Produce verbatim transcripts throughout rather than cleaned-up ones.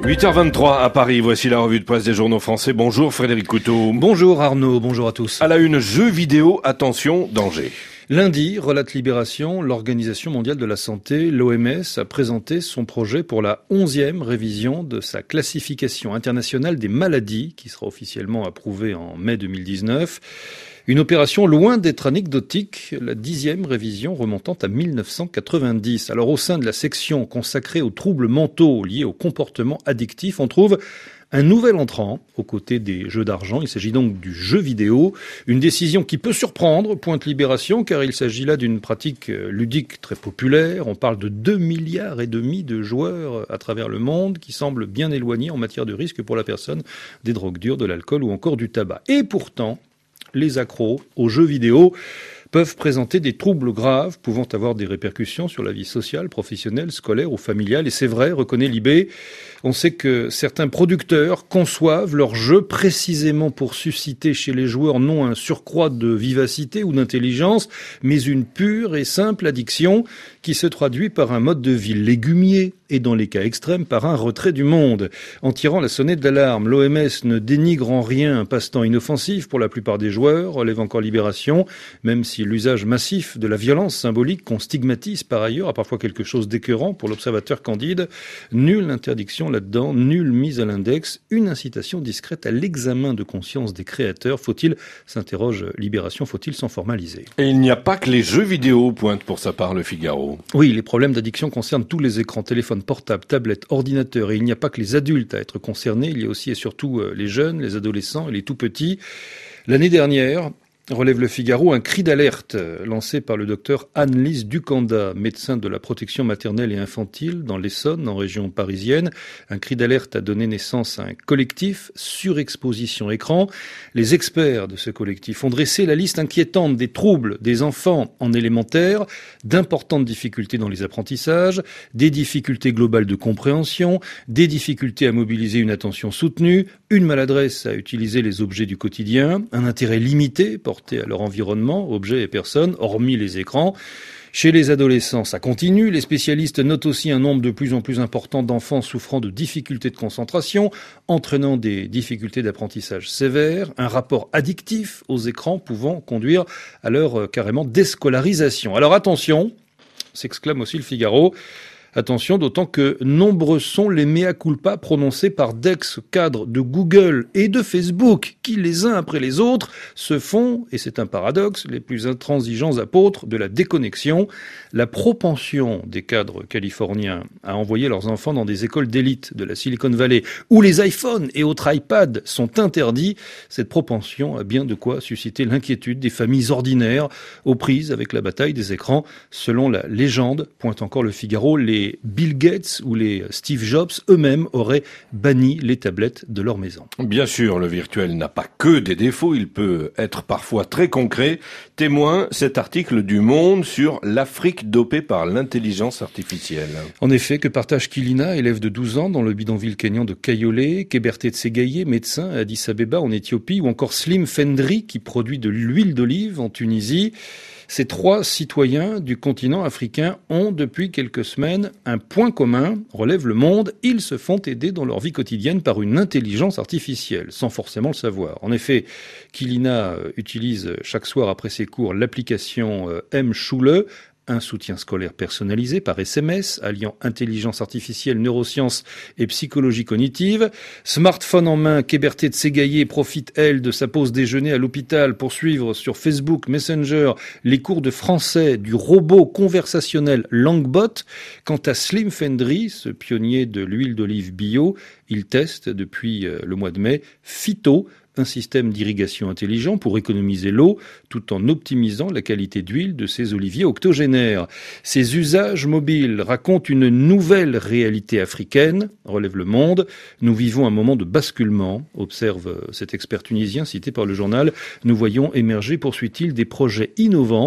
huit heures vingt-trois à Paris, voici la revue de presse des journaux français. Bonjour Frédéric Couteau. Bonjour Arnaud, bonjour à tous. À la une, jeux vidéo, attention, danger. Lundi, relate Libération, l'Organisation mondiale de la santé, l'O M S, a présenté son projet pour la onzième révision de sa classification internationale des maladies, qui sera officiellement approuvée en mai deux mille dix-neuf. Une opération loin d'être anecdotique, la dixième révision remontant à mille neuf cent quatre-vingt-dix. Alors au sein de la section consacrée aux troubles mentaux liés au comportement addictif, on trouve un nouvel entrant aux côtés des jeux d'argent. Il s'agit donc du jeu vidéo. Une décision qui peut surprendre, pointe Libération, car il s'agit là d'une pratique ludique très populaire. On parle de deux milliards et demi de joueurs à travers le monde qui semblent bien éloignés en matière de risque pour la personne des drogues dures, de l'alcool ou encore du tabac. Et pourtant, les accros aux jeux vidéo peuvent présenter des troubles graves pouvant avoir des répercussions sur la vie sociale, professionnelle, scolaire ou familiale. Et c'est vrai, reconnaît Libé, on sait que certains producteurs conçoivent leurs jeux précisément pour susciter chez les joueurs non un surcroît de vivacité ou d'intelligence, mais une pure et simple addiction qui se traduit par un mode de vie légumier et dans les cas extrêmes par un retrait du monde. En tirant la sonnette d'alarme, l'O M S ne dénigre en rien un passe-temps inoffensif pour la plupart des joueurs, relève encore Libération, même si l'usage massif de la violence symbolique qu'on stigmatise par ailleurs a parfois quelque chose d'écœurant pour l'observateur candide. Nulle interdiction là-dedans, nulle mise à l'index, une incitation discrète à l'examen de conscience des créateurs. Faut-il, s'interroge Libération, faut-il s'en formaliser ? Et il n'y a pas que les jeux vidéo, pointe pour sa part le Figaro. Oui, les problèmes d'addiction concernent tous les écrans, téléphones portables, tablettes, ordinateurs. Et il n'y a pas que les adultes à être concernés, il y a aussi et surtout les jeunes, les adolescents et les tout-petits. L'année dernière, relève le Figaro, un cri d'alerte lancé par le docteur Anne-Lise Ducanda, médecin de la protection maternelle et infantile dans l'Essonne, en région parisienne. Un cri d'alerte a donné naissance à un collectif, Surexposition Écran. Les experts de ce collectif ont dressé la liste inquiétante des troubles des enfants en élémentaire, d'importantes difficultés dans les apprentissages, des difficultés globales de compréhension, des difficultés à mobiliser une attention soutenue, une maladresse à utiliser les objets du quotidien, un intérêt limité portés à leur environnement, objets et personnes, hormis les écrans. Chez les adolescents, ça continue. Les spécialistes notent aussi un nombre de plus en plus important d'enfants souffrant de difficultés de concentration, entraînant des difficultés d'apprentissage sévères, un rapport addictif aux écrans pouvant conduire à leur euh, carrément déscolarisation. Alors attention, s'exclame aussi le Figaro. Attention, d'autant que nombreux sont les mea culpa prononcés par d'ex-cadres de Google et de Facebook qui, les uns après les autres, se font, et c'est un paradoxe, les plus intransigeants apôtres de la déconnexion. La propension des cadres californiens à envoyer leurs enfants dans des écoles d'élite de la Silicon Valley, où les iPhones et autres iPads sont interdits, cette propension a bien de quoi susciter l'inquiétude des familles ordinaires aux prises avec la bataille des écrans. Selon la légende, pointe encore le Figaro, les Bill Gates ou les Steve Jobs eux-mêmes auraient banni les tablettes de leur maison. Bien sûr, le virtuel n'a pas que des défauts, il peut être parfois très concret. Témoin cet article du Monde sur l'Afrique dopée par l'intelligence artificielle. En effet, que partage Kilina, élève de douze ans dans le bidonville kényan de Kayole, Keberte Tsegaye, médecin à Addis Abeba en Éthiopie, ou encore Slim Fendri qui produit de l'huile d'olive en Tunisie. Ces trois citoyens du continent africain ont depuis quelques semaines un point commun, relève le Monde, ils se font aider dans leur vie quotidienne par une intelligence artificielle, sans forcément le savoir. En effet, Kilina utilise chaque soir après ses cours l'application M-Schule, un soutien scolaire personnalisé par S M S, alliant intelligence artificielle, neurosciences et psychologie cognitive. Smartphone en main, Keberte Tsegaye profite, elle, de sa pause déjeuner à l'hôpital pour suivre sur Facebook Messenger les cours de français du robot conversationnel Langbot. Quant à Slim Fendri, ce pionnier de l'huile d'olive bio, il teste depuis le mois de mai Phyto, un système d'irrigation intelligent pour économiser l'eau tout en optimisant la qualité d'huile de ces oliviers octogénaires. Ces usages mobiles racontent une nouvelle réalité africaine, relève le Monde. Nous vivons un moment de basculement, observe cet expert tunisien cité par le journal. Nous voyons émerger, poursuit-il, des projets innovants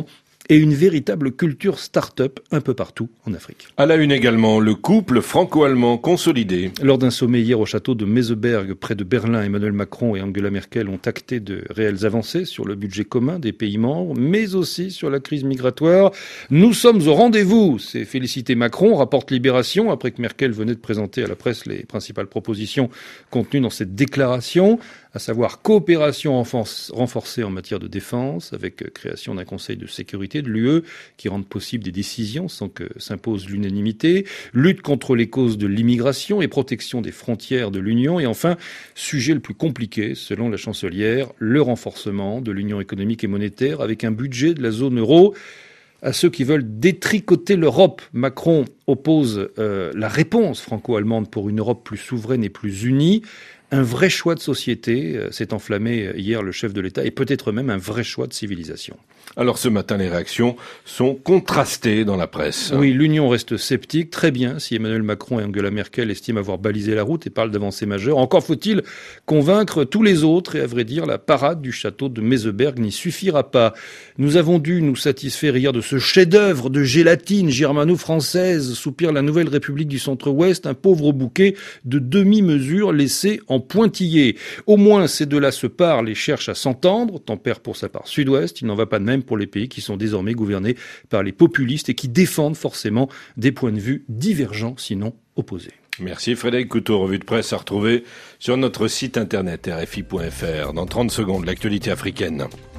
et une véritable culture start-up un peu partout en Afrique. À la une également, le couple franco-allemand consolidé. Lors d'un sommet hier au château de Meseberg, près de Berlin, Emmanuel Macron et Angela Merkel ont acté de réelles avancées sur le budget commun des pays membres, mais aussi sur la crise migratoire. Nous sommes au rendez-vous, s'est félicité Macron, rapporte Libération, après que Merkel venait de présenter à la presse les principales propositions contenues dans cette déclaration, à savoir coopération renforcée en matière de défense, avec création d'un conseil de sécurité de l'U E qui rende possible des décisions sans que s'impose l'unanimité, lutte contre les causes de l'immigration et protection des frontières de l'Union, et enfin, sujet le plus compliqué, selon la chancelière, le renforcement de l'Union économique et monétaire avec un budget de la zone euro. À ceux qui veulent détricoter l'Europe, Macron oppose euh, la réponse franco-allemande pour une Europe plus souveraine et plus unie. Un vrai choix de société, euh, s'est enflammé hier le chef de l'État, et peut-être même un vrai choix de civilisation. Alors ce matin, les réactions sont contrastées dans la presse. Oui, l'Union reste sceptique. Très bien si Emmanuel Macron et Angela Merkel estiment avoir balisé la route et parlent d'avancées majeures. Encore faut-il convaincre tous les autres et à vrai dire, la parade du château de Meseberg n'y suffira pas. Nous avons dû nous satisfaire hier de ce chef-d'œuvre de gélatine germano-française, soupire la Nouvelle République du Centre-Ouest, un pauvre bouquet de demi-mesures laissé en pointillé. Au moins ces deux-là se parlent et cherchent à s'entendre. Tempère pour sa part Sud-Ouest, il n'en va pas de même pour les pays qui sont désormais gouvernés par les populistes et qui défendent forcément des points de vue divergents, sinon opposés. Merci Frédéric Couteau, revue de presse à retrouver sur notre site internet R F I point F R. Dans trente secondes, l'actualité africaine.